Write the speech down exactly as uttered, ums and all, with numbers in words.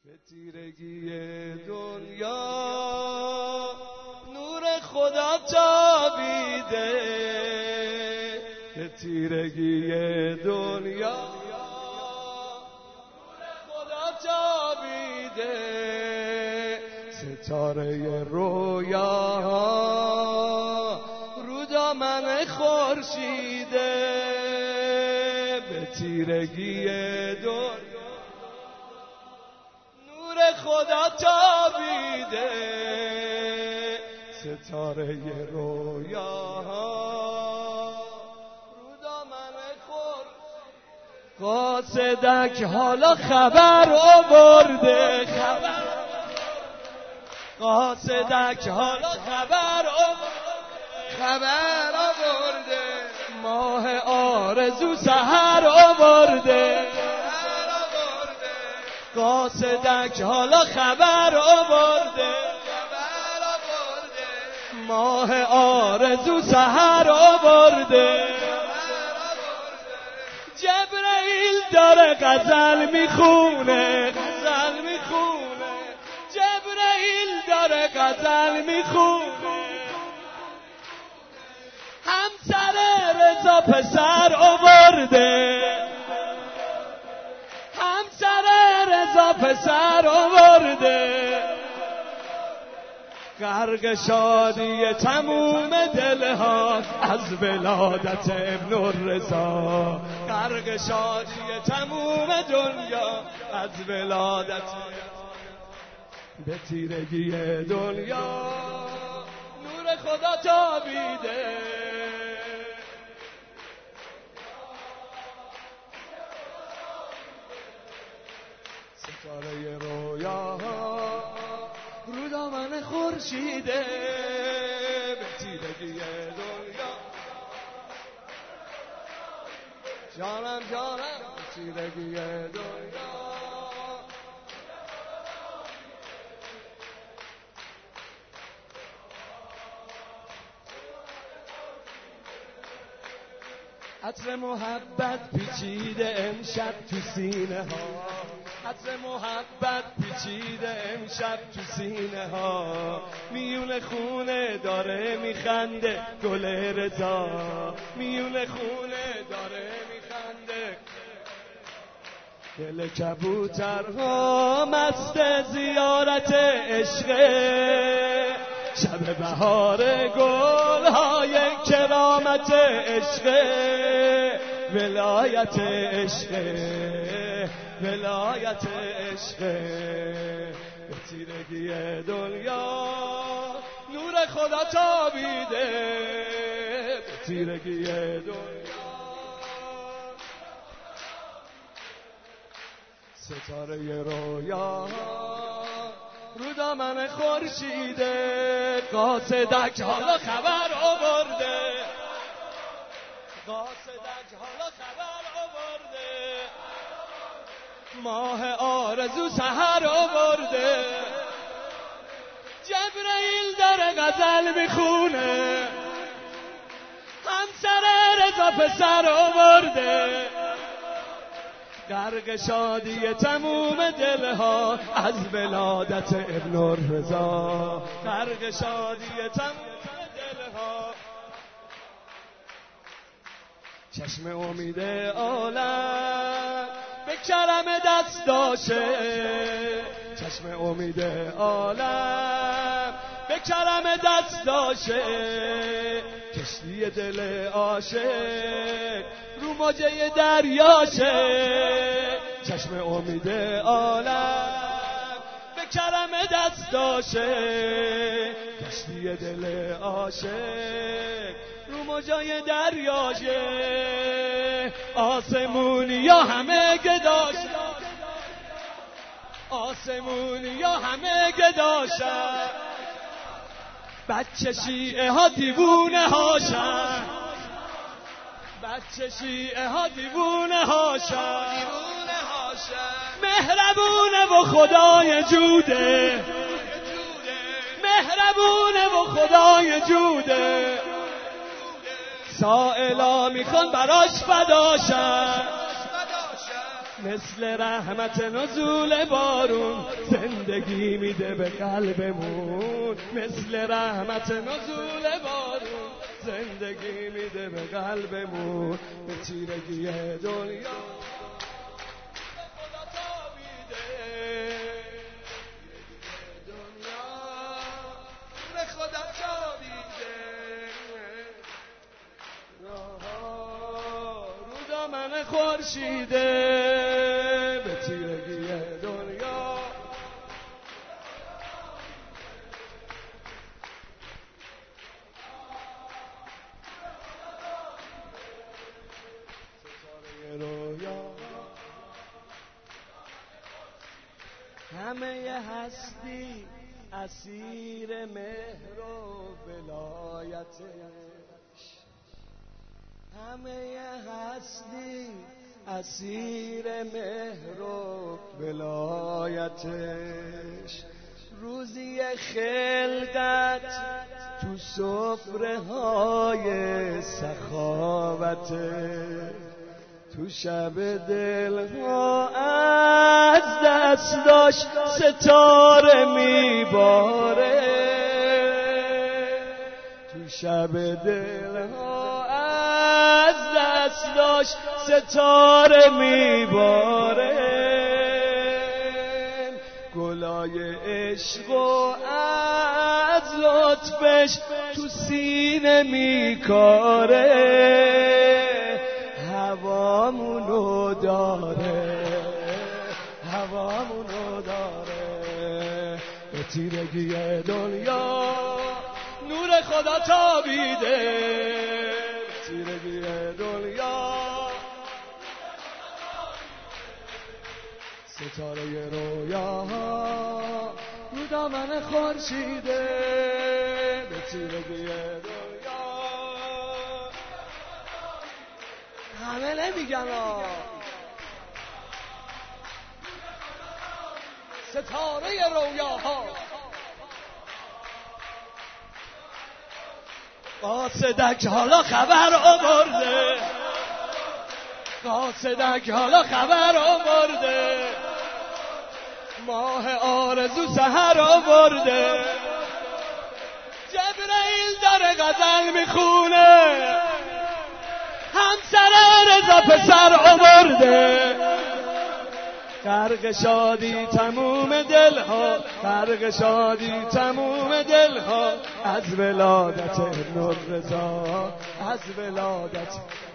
به تیرگی دنیا نور خدا تابیده، به تیرگی دنیا نور خدا تابیده، ستاره رویاها رو دامن خورشیده، به تیرگی دنیا خدا تابیده، ستاره رویاها رو دامن خور. قاصدک حالا خبر آورده، خبر قاصدک حالا خبر آورده، خبر آورده، ماه آرزو سحر آورده، قاصدک حالا خبر آورده، خبر آورده، ماه آرزو سحر آورده، جبرئیل داره غزل میخونه، غزل میخونه، جبرئیل داره غزل میخونه، همسر رضا پسر آورده، رضا پسر آورده، غرق شادی تموم دلها از ولادت ابن الرضا، غرق شادی تموم دنیا از ولادت، به تیرگی دنیا نور خدا تابیده، ستاره رویاها رو دامن خورشیده، به تیرگی دنیا جانم جانم، به تیرگی دنیا عطر محبت پیچیده امشب تو سینه ها، عطر محبت پیچیده امشب تو سینه ها، میون خونه داره میخنده گل رضا، میون خونه داره میخنده، دل کبوترها مست زیارت عشقه، شب بهار گل‌های کرامت عشقه، ولایت عشقه، ولایت عشقه، به تیرگی دنیا نور خدا تابیده، به تیرگی دنیا ستاره رویا رو دامن خورشیده، قاصدک حالا خبر آورده، قاصدک حالا خبر آورده، ماه آرزو سحر آورده، جبرئیل داره غزل میخونه، همسر رضا پسر آورده، غرق شادی تموم دلها از ولادت ابن الرضا، غرق شادی تموم دلها، چشم امید عالم به کرم دست داشه، چشم امید عالم به کرم دست داشه، کشتی دل عاشق رو موجه دریاشه، چشم امید عالم به کرم دست داشه، کشتی دل عاشق رو موجه دریاشه، آسمونی یا همه گداشه، آسمونی یا همه گداشه، بچه شیعه ها دیوونه هاشن، بچه شیعه ها دیوونه هاشن، مهربونه و خدای جوده، مهربونه و خدای جوده، سائلا میخوان براش فداشن، مثل رحمت نزول بارون زندگی میده به قلبمون، مثل رحمت نزول بارون زندگی میده به قلبمون. به تیرگی دنیا خدا تابیده، دنیا به خدا تابیده، رو دامن خورشیده. به تیرگی دنیا ستاره رویا همه هستی اسیر مهر و ولایتش، همه هستی اسیر مهر و ولایتش. روزی خلقت تو سفره های سخاوته، تو شب دلها از دستاش ستاره میباره، تو شب دلها از دستاش ستاره میباره. گلای عشق و از لطفش تو سینه میکاره، هوامونو داره، هوامونو داره. به تیرگی دنیا نور خدا تابیده، به تیرگی دنیا ستاره رویاها رو دامن خورشیده. به تیرگی دنیا همه نمیگن آه، ستاره رویاها. قاصدک حالا خبر آورده، قاصدک حالا خبر آورده، ماه آرزو سحر آورده. جبرئیل داره غزل میخونه، همسر رضا پسر آورده. غرق شادی تموم دلها، غرق شادی تموم دلها، از ولادت ابن الرضا، از ولادت